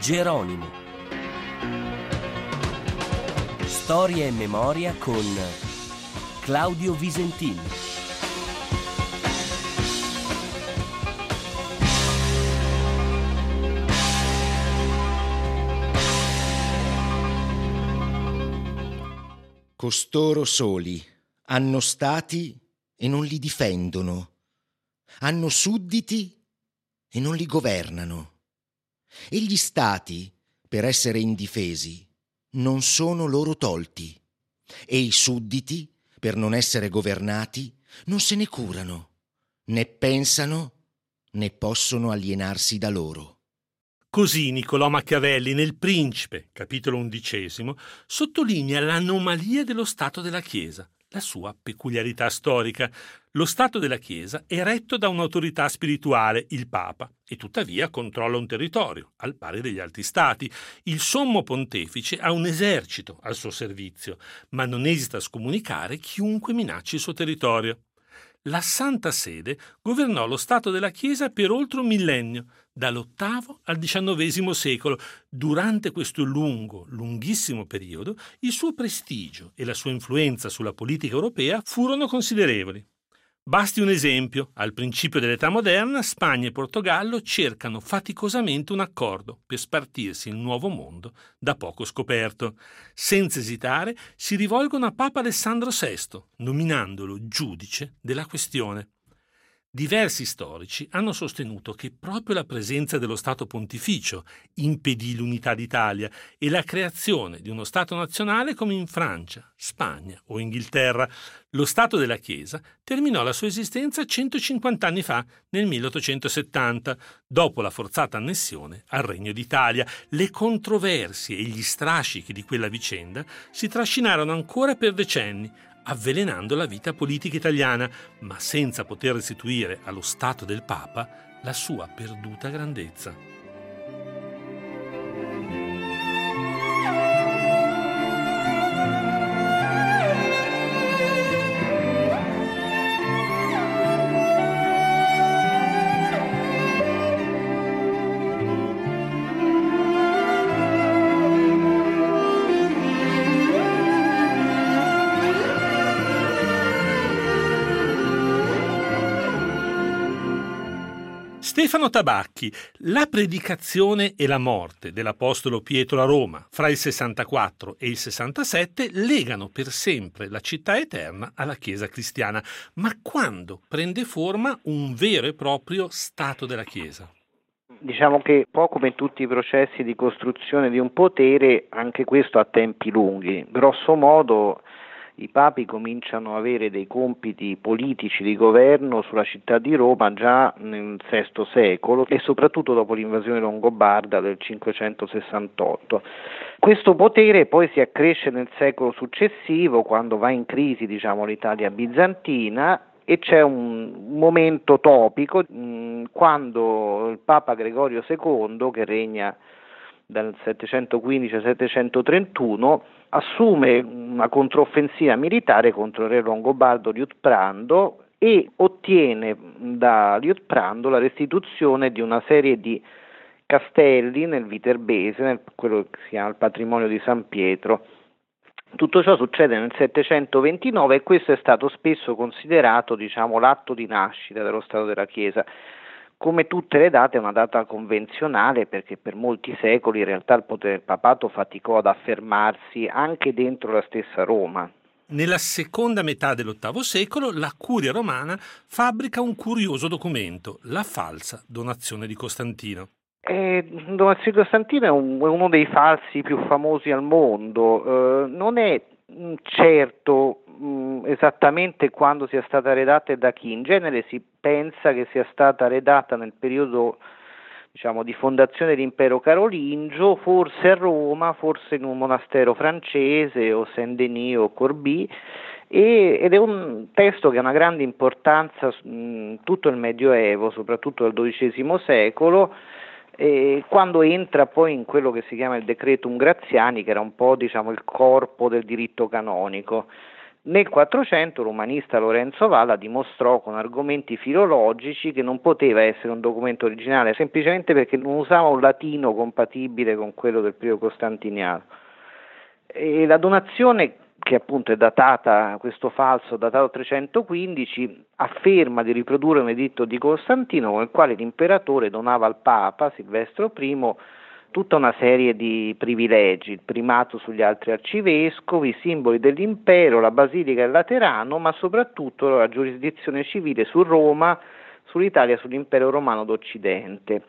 Geronimo. Storia e memoria con Claudio Visentini. Costoro soli hanno stati e non li difendono, hanno sudditi e non li governano. E gli stati, per essere indifesi, non sono loro tolti, e i sudditi, per non essere governati, non se ne curano, né pensano, né possono alienarsi da loro. Così Niccolò Machiavelli nel Principe, capitolo 11, sottolinea l'anomalia dello Stato della Chiesa, la sua peculiarità storica. Lo Stato della Chiesa è retto da un'autorità spirituale, il Papa, e tuttavia controlla un territorio, al pari degli altri stati. Il Sommo Pontefice ha un esercito al suo servizio, ma non esita a scomunicare chiunque minacci il suo territorio. La Santa Sede governò lo Stato della Chiesa per oltre un millennio, dall'VIII al XIX secolo. Durante questo lunghissimo periodo, il suo prestigio e la sua influenza sulla politica europea furono considerevoli. Basti un esempio: al principio dell'età moderna, Spagna e Portogallo cercano faticosamente un accordo per spartirsi il nuovo mondo da poco scoperto. Senza esitare si rivolgono a Papa Alessandro VI, nominandolo giudice della questione. Diversi storici hanno sostenuto che proprio la presenza dello Stato Pontificio impedì l'unità d'Italia e la creazione di uno Stato nazionale come in Francia, Spagna o Inghilterra. Lo Stato della Chiesa terminò la sua esistenza 150 anni fa, nel 1870, dopo la forzata annessione al Regno d'Italia. Le controversie e gli strascichi di quella vicenda si trascinarono ancora per decenni, avvelenando la vita politica italiana, ma senza poter restituire allo Stato del Papa la sua perduta grandezza. Stefano Tabacchi: la predicazione e la morte dell'Apostolo Pietro a Roma fra il 64 e il 67 legano per sempre la città eterna alla Chiesa cristiana. Ma quando prende forma un vero e proprio Stato della Chiesa? Diciamo che un po' come tutti i processi di costruzione di un potere, anche questo ha tempi lunghi. Grosso modo i papi cominciano ad avere dei compiti politici di governo sulla città di Roma già nel VI secolo e soprattutto dopo l'invasione longobarda del 568. Questo potere poi si accresce nel secolo successivo, quando va in crisi, l'Italia bizantina, e c'è un momento topico quando il Papa Gregorio II, che regna dal 715 al 731, assume una controffensiva militare contro il re longobardo Liutprando e ottiene da Liutprando la restituzione di una serie di castelli nel Viterbese, quello che si chiama il patrimonio di San Pietro. Tutto ciò succede nel 729 e questo è stato spesso considerato, l'atto di nascita dello Stato della Chiesa. Come tutte le date è una data convenzionale, perché per molti secoli in realtà il potere del papato faticò ad affermarsi anche dentro la stessa Roma. Nella seconda metà dell'VIII secolo la Curia romana fabbrica un curioso documento, la falsa donazione di Costantino. Donazione di Costantino è uno dei falsi più famosi al mondo. Non è certo esattamente quando sia stata redatta e da chi. In genere si pensa che sia stata redatta nel periodo di fondazione dell'impero carolingio, forse a Roma, forse in un monastero francese o Saint-Denis o Corbie, ed è un testo che ha una grande importanza in tutto il Medioevo, soprattutto dal XII secolo, quando entra poi in quello che si chiama il Decretum Gratiani, che era un po' il corpo del diritto canonico. Nel 400 l'umanista Lorenzo Valla dimostrò con argomenti filologici che non poteva essere un documento originale, semplicemente perché non usava un latino compatibile con quello del periodo costantiniano. E la donazione, che appunto è datata, questo falso datato 315, afferma di riprodurre un editto di Costantino con il quale l'imperatore donava al Papa Silvestro I tutta una serie di privilegi, il primato sugli altri arcivescovi, i simboli dell'impero, la Basilica e il Laterano, ma soprattutto la giurisdizione civile su Roma, sull'Italia e sull'impero romano d'Occidente.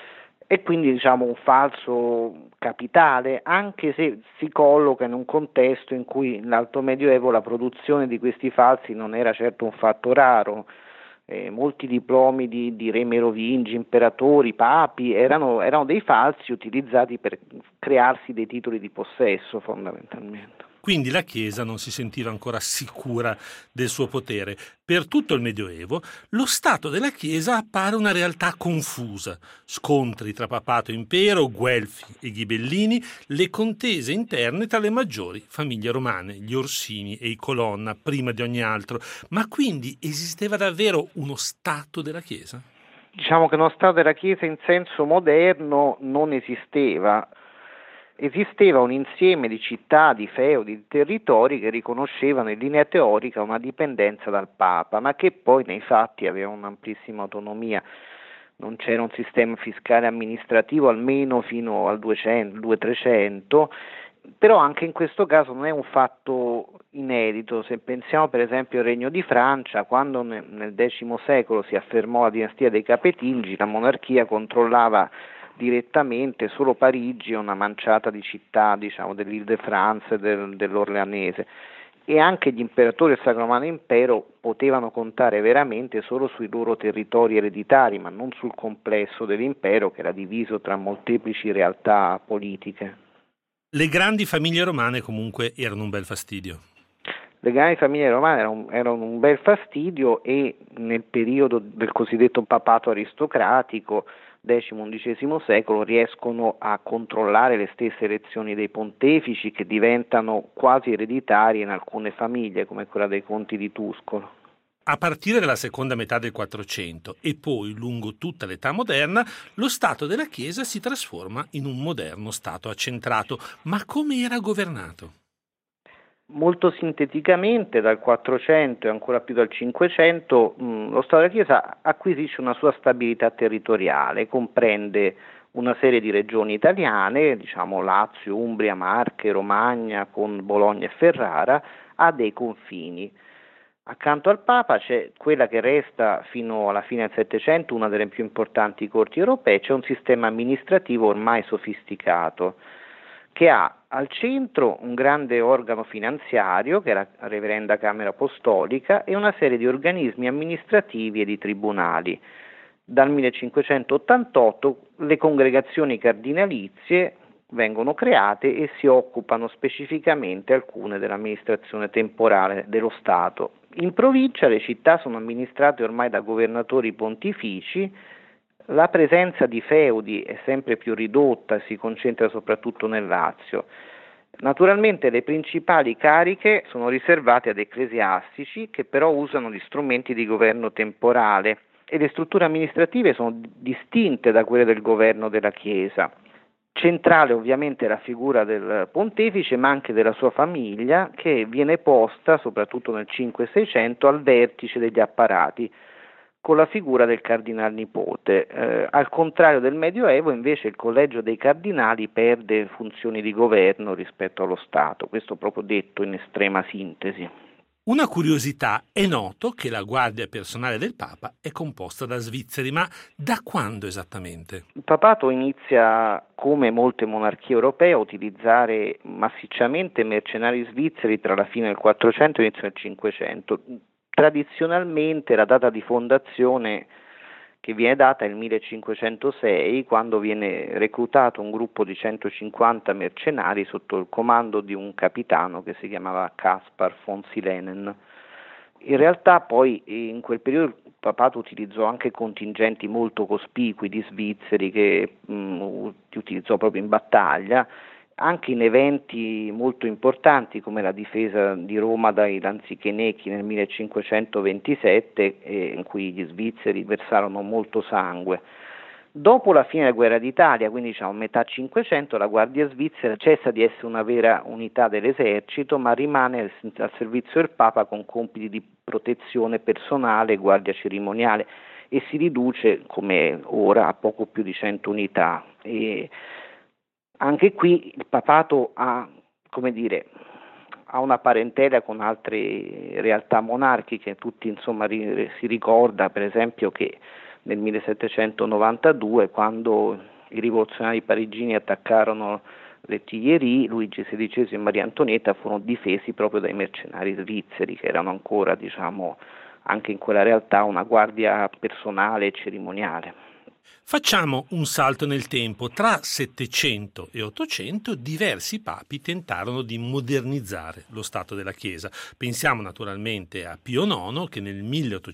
E quindi diciamo un falso capitale, anche se si colloca in un contesto in cui nell'Alto Medioevo la produzione di questi falsi non era certo un fatto raro. Molti diplomi di re merovingi, imperatori, papi erano dei falsi utilizzati per crearsi dei titoli di possesso fondamentalmente. Quindi la Chiesa non si sentiva ancora sicura del suo potere. Per tutto il Medioevo lo stato della Chiesa appare una realtà confusa. Scontri tra papato e impero, guelfi e ghibellini, le contese interne tra le maggiori famiglie romane, gli Orsini e i Colonna, prima di ogni altro. Ma quindi esisteva davvero uno stato della Chiesa? Diciamo che uno stato della Chiesa in senso moderno non esisteva. Esisteva un insieme di città, di feudi, di territori che riconoscevano in linea teorica una dipendenza dal Papa, ma che poi nei fatti avevano un'amplissima autonomia. Non c'era un sistema fiscale amministrativo almeno fino al 200-300, però anche in questo caso non è un fatto inedito. Se pensiamo per esempio al Regno di Francia, quando nel X secolo si affermò la dinastia dei Capetingi, la monarchia controllava direttamente solo Parigi e una manciata di città, diciamo, dell'Île-de-France e dell'Orleanese, e anche gli imperatori del Sacro Romano Impero potevano contare veramente solo sui loro territori ereditari, ma non sul complesso dell'impero che era diviso tra molteplici realtà politiche. Le grandi famiglie romane comunque erano un bel fastidio. Le grandi famiglie romane erano un bel fastidio, e nel periodo del cosiddetto papato aristocratico X-XI secolo riescono a controllare le stesse elezioni dei pontefici, che diventano quasi ereditarie in alcune famiglie come quella dei conti di Tuscolo. A partire dalla seconda metà del 400 e poi lungo tutta l'età moderna, lo Stato della Chiesa si trasforma in un moderno Stato accentrato. Ma come era governato? Molto sinteticamente, dal 400 e ancora più dal 500, lo Stato della Chiesa acquisisce una sua stabilità territoriale, comprende una serie di regioni italiane, diciamo Lazio, Umbria, Marche, Romagna, con Bologna e Ferrara, ha dei confini. Accanto al Papa c'è quella che resta fino alla fine del Settecento una delle più importanti corti europee, c'è un sistema amministrativo ormai sofisticato, che ha al centro un grande organo finanziario, che è la Reverenda Camera Apostolica, e una serie di organismi amministrativi e di tribunali. Dal 1588 le congregazioni cardinalizie vengono create e si occupano specificamente alcune dell'amministrazione temporale dello Stato. In provincia le città sono amministrate ormai da governatori pontifici. La presenza di feudi è sempre più ridotta e si concentra soprattutto nel Lazio. Naturalmente le principali cariche sono riservate ad ecclesiastici, che però usano gli strumenti di governo temporale, e le strutture amministrative sono distinte da quelle del governo della Chiesa. Centrale ovviamente è la figura del pontefice, ma anche della sua famiglia, che viene posta soprattutto nel 500-600 al vertice degli apparati, con la figura del cardinal nipote. Al contrario del Medioevo, invece, il collegio dei cardinali perde funzioni di governo rispetto allo Stato, questo proprio detto in estrema sintesi. Una curiosità: è noto che la guardia personale del Papa è composta da svizzeri, ma da quando esattamente? Il papato inizia, come molte monarchie europee, a utilizzare massicciamente mercenari svizzeri tra la fine del 400 e l'inizio del 500. Tradizionalmente la data di fondazione che viene data è il 1506, quando viene reclutato un gruppo di 150 mercenari sotto il comando di un capitano che si chiamava Caspar von Silenen. In realtà poi in quel periodo il papato utilizzò anche contingenti molto cospicui di svizzeri che utilizzò proprio in battaglia, anche in eventi molto importanti come la difesa di Roma dai lanzichenecchi nel 1527, in cui gli svizzeri versarono molto sangue. Dopo la fine della guerra d'Italia, quindi metà Cinquecento, la Guardia Svizzera cessa di essere una vera unità dell'esercito, ma rimane al servizio del Papa con compiti di protezione personale e guardia cerimoniale, e si riduce, come ora, a poco più di 100 unità. E anche qui il papato ha una parentela con altre realtà monarchiche. Tutti si ricorda per esempio che nel 1792, quando i rivoluzionari parigini attaccarono le Tuileries, Luigi XVI e Maria Antonietta furono difesi proprio dai mercenari svizzeri, che erano ancora, anche in quella realtà, una guardia personale e cerimoniale. Facciamo un salto nel tempo. Tra 700 e 800 diversi papi tentarono di modernizzare lo stato della Chiesa. Pensiamo naturalmente a Pio IX, che nel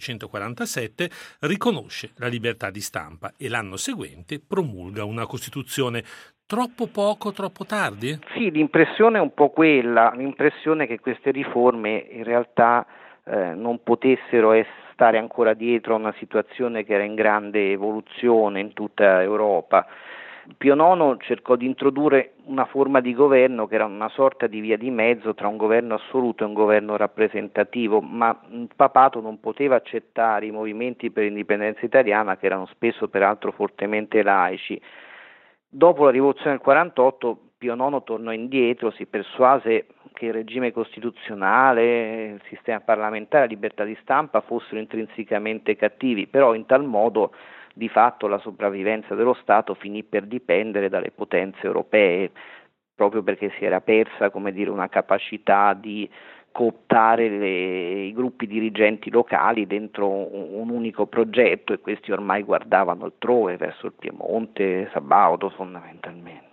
1847 riconosce la libertà di stampa e l'anno seguente promulga una Costituzione. Troppo poco, troppo tardi? Sì, l'impressione è un po' quella, l'impressione che queste riforme in realtà non potessero stare ancora dietro a una situazione che era in grande evoluzione in tutta Europa. Pio IX cercò di introdurre una forma di governo che era una sorta di via di mezzo tra un governo assoluto e un governo rappresentativo, ma il papato non poteva accettare i movimenti per l'indipendenza italiana, che erano spesso peraltro fortemente laici. Dopo la rivoluzione del 48 Pio IX tornò indietro, si persuase che il regime costituzionale, il sistema parlamentare e la libertà di stampa fossero intrinsecamente cattivi, però in tal modo di fatto la sopravvivenza dello Stato finì per dipendere dalle potenze europee, proprio perché si era persa, una capacità di cooptare i gruppi dirigenti locali dentro un unico progetto, e questi ormai guardavano altrove, verso il Piemonte sabaudo fondamentalmente.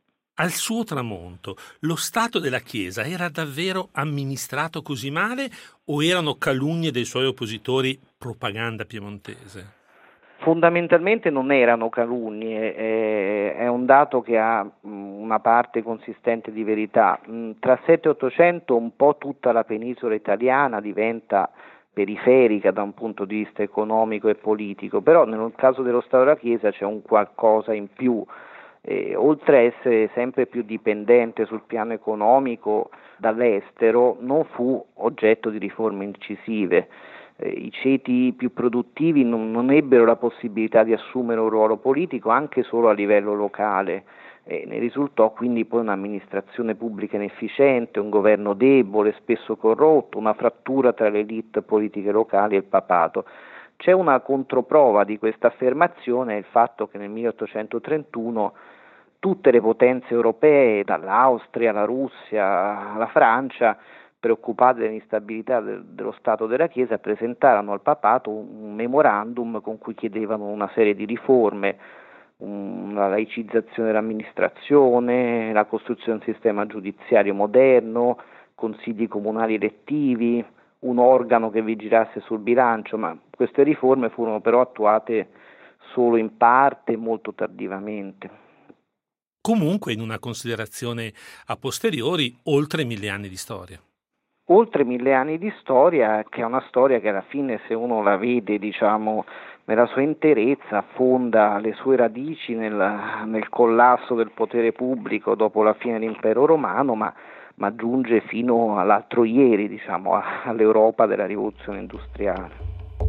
Al suo tramonto, lo stato della Chiesa era davvero amministrato così male o erano calunnie dei suoi oppositori propaganda piemontese? Fondamentalmente non erano calunnie, è un dato che ha una parte consistente di verità. Tra 7 e 800 un po' tutta la penisola italiana diventa periferica da un punto di vista economico e politico, però nel caso dello Stato della Chiesa c'è un qualcosa in più. Oltre a essere sempre più dipendente sul piano economico dall'estero, non fu oggetto di riforme incisive. I ceti più produttivi non ebbero la possibilità di assumere un ruolo politico anche solo a livello locale. Ne risultò quindi poi un'amministrazione pubblica inefficiente, un governo debole, spesso corrotto, una frattura tra le elite politiche locali e il papato. C'è una controprova di questa affermazione, il fatto che nel 1831 tutte le potenze europee, dall'Austria alla Russia alla Francia, preoccupate dell'instabilità dello Stato della Chiesa, presentarono al papato un memorandum con cui chiedevano una serie di riforme, una laicizzazione dell'amministrazione, la costruzione di un sistema giudiziario moderno, consigli comunali elettivi, un organo che vigilasse sul bilancio, ma queste riforme furono però attuate solo in parte e molto tardivamente. Comunque, in una considerazione a posteriori, oltre 1000 anni di storia. Oltre 1000 anni di storia, che è una storia che alla fine, se uno la vede nella sua interezza, affonda le sue radici nel collasso del potere pubblico dopo la fine dell'impero romano, ma giunge fino all'altro ieri, all'Europa della rivoluzione industriale.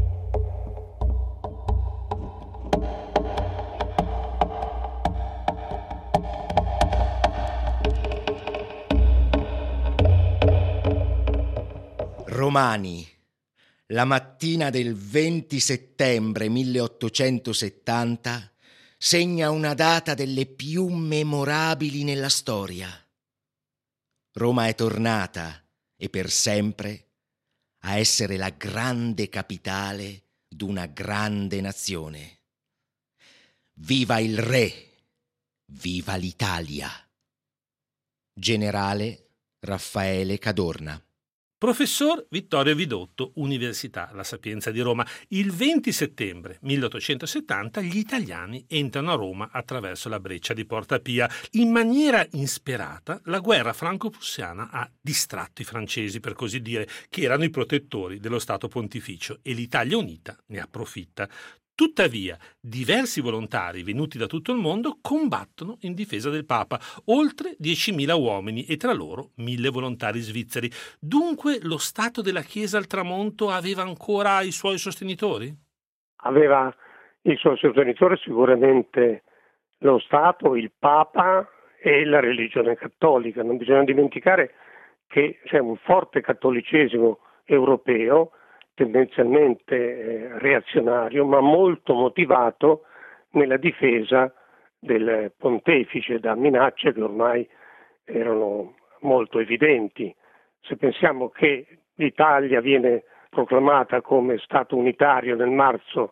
Romani, la mattina del 20 settembre 1870 segna una data delle più memorabili nella storia. Roma è tornata, e per sempre, a essere la grande capitale d'una grande nazione. Viva il re! Viva l'Italia! Generale Raffaele Cadorna. Professor Vittorio Vidotto, Università La Sapienza di Roma. Il 20 settembre 1870 gli italiani entrano a Roma attraverso la breccia di Porta Pia. In maniera insperata, la guerra franco-prussiana ha distratto i francesi, per così dire, che erano i protettori dello Stato Pontificio, e l'Italia unita ne approfitta. Tuttavia, diversi volontari venuti da tutto il mondo combattono in difesa del Papa, oltre 10.000 uomini e tra loro 1.000 volontari svizzeri. Dunque lo Stato della Chiesa al tramonto aveva ancora i suoi sostenitori? Aveva i suoi sostenitori sicuramente lo Stato, il Papa e la religione cattolica. Non bisogna dimenticare che c'è un forte cattolicesimo europeo, tendenzialmente reazionario, ma molto motivato nella difesa del pontefice da minacce che ormai erano molto evidenti. Se pensiamo che l'Italia viene proclamata come Stato unitario nel marzo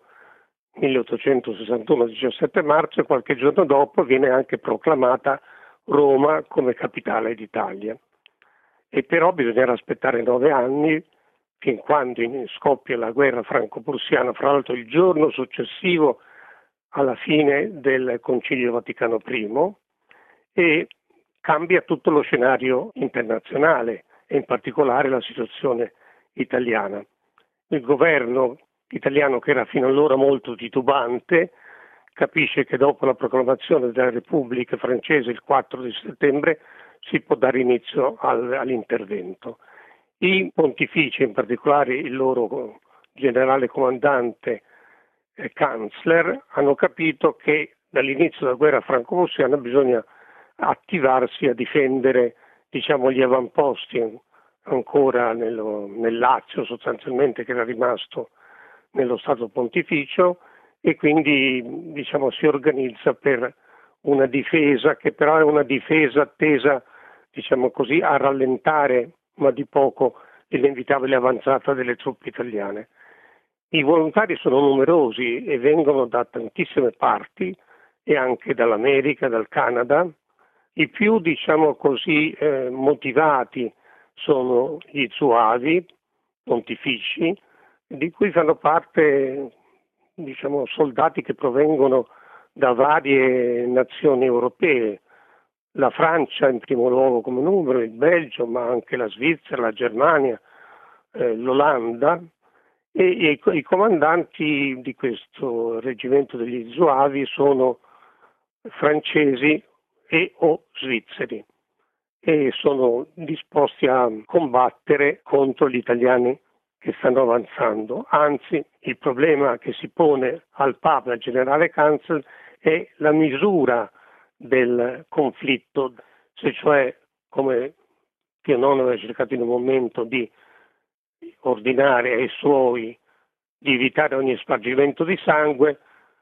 1861, 17 marzo, e qualche giorno dopo viene anche proclamata Roma come capitale d'Italia. E però bisognerà aspettare 9 anni fin quando scoppia la guerra franco-prussiana, fra l'altro il giorno successivo alla fine del Concilio Vaticano I, e cambia tutto lo scenario internazionale e in particolare la situazione italiana. Il governo italiano, che era fino allora molto titubante, capisce che dopo la proclamazione della Repubblica francese il 4 di settembre si può dare inizio all'intervento. I pontifici, in particolare il loro generale comandante Kanzler, hanno capito che dall'inizio della guerra franco-prussiana bisogna attivarsi a difendere, gli avamposti ancora nel Lazio, sostanzialmente, che era rimasto nello Stato Pontificio, e quindi si organizza per una difesa che però è una difesa tesa a rallentare, ma di poco, l'inevitabile avanzata delle truppe italiane. I volontari sono numerosi e vengono da tantissime parti, e anche dall'America, dal Canada. I più, motivati sono gli zuavi pontifici, di cui fanno parte, soldati che provengono da varie nazioni europee. La Francia in primo luogo come numero, il Belgio, ma anche la Svizzera, la Germania, l'Olanda, e i comandanti di questo reggimento degli zuavi sono francesi e o svizzeri, e sono disposti a combattere contro gli italiani che stanno avanzando. Anzi, il problema che si pone al Papa e al generale Kanzel è la misura del conflitto, se cioè, come Pio IX aveva cercato in un momento di ordinare ai suoi di evitare ogni spargimento di sangue,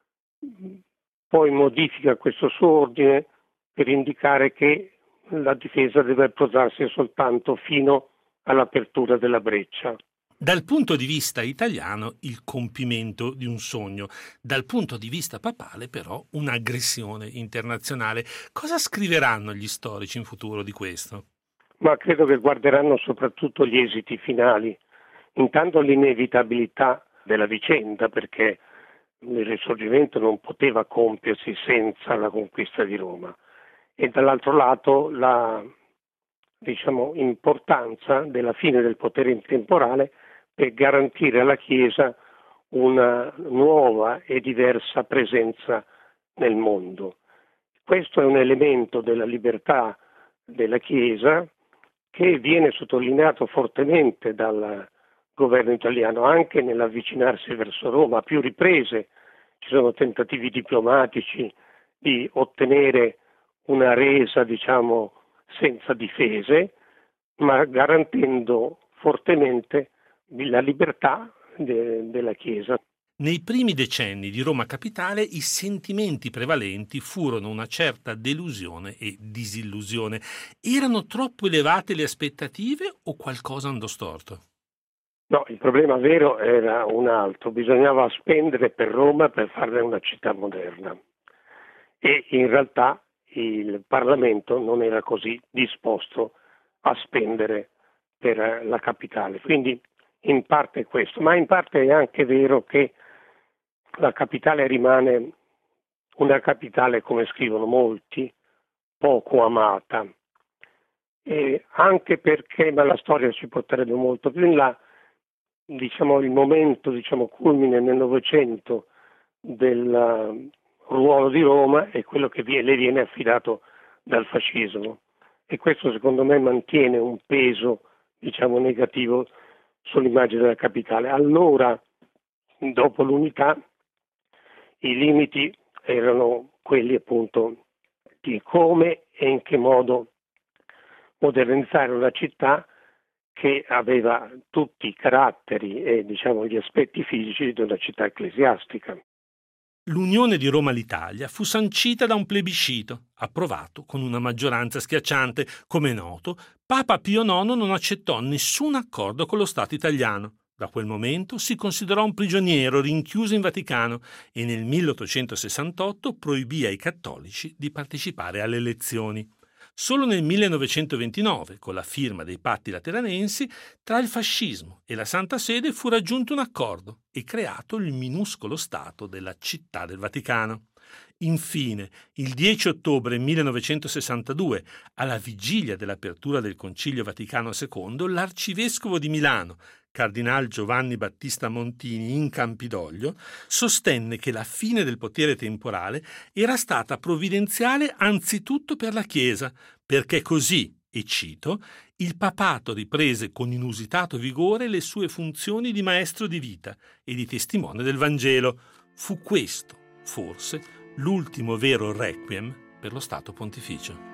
poi modifica questo suo ordine per indicare che la difesa deve posarsi soltanto fino all'apertura della breccia. Dal punto di vista italiano il compimento di un sogno, dal punto di vista papale però un'aggressione internazionale. Cosa scriveranno gli storici in futuro di questo? Ma credo che guarderanno soprattutto gli esiti finali, intanto l'inevitabilità della vicenda, perché il Risorgimento non poteva compiersi senza la conquista di Roma, e dall'altro lato la importanza della fine del potere temporale per garantire alla Chiesa una nuova e diversa presenza nel mondo. Questo è un elemento della libertà della Chiesa che viene sottolineato fortemente dal governo italiano anche nell'avvicinarsi verso Roma. A più riprese ci sono tentativi diplomatici di ottenere una resa, senza difese, ma garantendo fortemente la libertà della Chiesa. Nei primi decenni di Roma capitale i sentimenti prevalenti furono una certa delusione e disillusione. Erano troppo elevate le aspettative o qualcosa andò storto? No, il problema vero era un altro. Bisognava spendere per Roma per farne una città moderna. E in realtà il Parlamento non era così disposto a spendere per la capitale. Quindi in parte è questo, ma in parte è anche vero che la capitale rimane una capitale, come scrivono molti, poco amata, e anche perché, ma la storia ci porterebbe molto più in là, il momento culmine nel Novecento del ruolo di Roma è quello che le viene affidato dal fascismo, e questo secondo me mantiene un peso negativo sull'immagine della capitale. Allora, dopo l'unità, i limiti erano quelli appunto di come e in che modo modernizzare una città che aveva tutti i caratteri e gli aspetti fisici di una città ecclesiastica. L'unione di Roma all'Italia fu sancita da un plebiscito, approvato con una maggioranza schiacciante. Come è noto, Papa Pio IX non accettò nessun accordo con lo Stato italiano. Da quel momento si considerò un prigioniero rinchiuso in Vaticano e nel 1868 proibì ai cattolici di partecipare alle elezioni. Solo nel 1929, con la firma dei patti lateranensi, tra il fascismo e la Santa Sede fu raggiunto un accordo e creato il minuscolo Stato della Città del Vaticano. Infine, il 10 ottobre 1962, alla vigilia dell'apertura del Concilio Vaticano II, l'arcivescovo di Milano, Cardinal Giovanni Battista Montini in Campidoglio, sostenne che la fine del potere temporale era stata provvidenziale anzitutto per la Chiesa, perché così, e cito, il papato riprese con inusitato vigore le sue funzioni di maestro di vita e di testimone del Vangelo. Fu questo, forse, l'ultimo vero requiem per lo Stato Pontificio.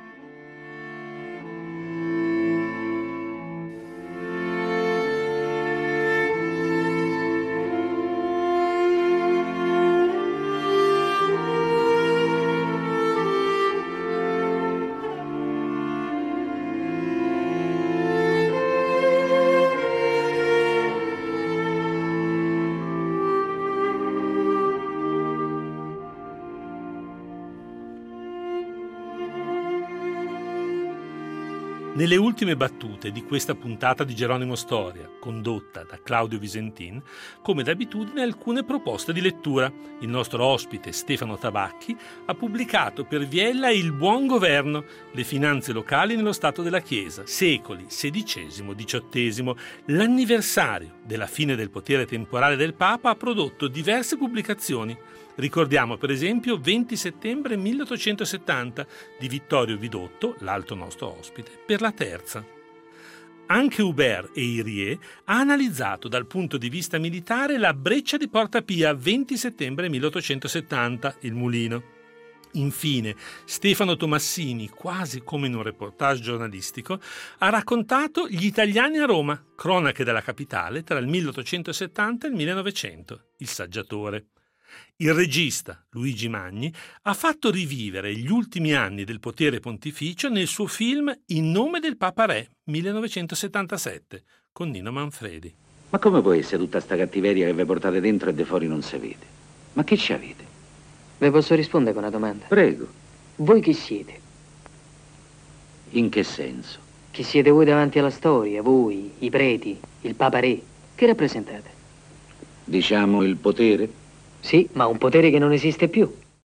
Nelle ultime battute di questa puntata di Geronimo Storia, condotta da Claudio Visentin, come d'abitudine alcune proposte di lettura. Il nostro ospite Stefano Tabacchi ha pubblicato per Viella Il buon governo, le finanze locali nello Stato della Chiesa, secoli XVI-XVIII. L'anniversario della fine del potere temporale del Papa ha prodotto diverse pubblicazioni. Ricordiamo per esempio 20 settembre 1870 di Vittorio Vidotto, l'altro nostro ospite, per La Terza. Anche Hubert e Irie ha analizzato dal punto di vista militare la breccia di Porta Pia 20 settembre 1870, il Mulino. Infine, Stefano Tomassini, quasi come in un reportage giornalistico, ha raccontato Gli italiani a Roma, cronache della capitale tra il 1870 e il 1900, il saggiatore. Il regista Luigi Magni ha fatto rivivere gli ultimi anni del potere pontificio nel suo film In nome del Papa Re 1977 con Nino Manfredi. Ma come può essere tutta sta cattiveria che vi portate dentro e de fuori non si vede? Ma che ci avete? Vi posso rispondere con una domanda? Prego. Voi chi siete? In che senso? Chi siete voi davanti alla storia? Voi, i preti, il Papa Re? Che rappresentate? Diciamo il potere? Sì, ma un potere che non esiste più.